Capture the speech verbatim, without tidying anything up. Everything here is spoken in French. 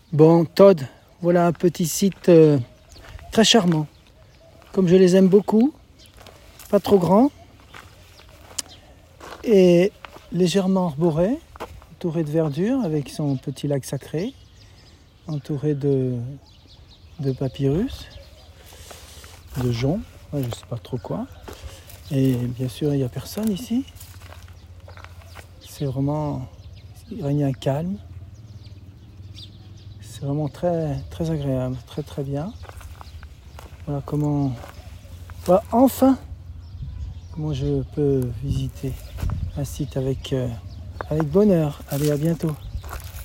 Bon, Todd, voilà un petit site euh, très charmant. Comme je les aime beaucoup, pas trop grand et légèrement arboré, entouré de verdure avec son petit lac sacré, entouré de, de papyrus, de joncs, ouais, je ne sais pas trop quoi. Et bien sûr, il n'y a personne ici. C'est vraiment, il règne un calme. C'est vraiment très, très agréable, très très bien. Voilà comment, voilà, enfin, comment je peux visiter un site avec, euh, avec bonheur. Allez, à bientôt.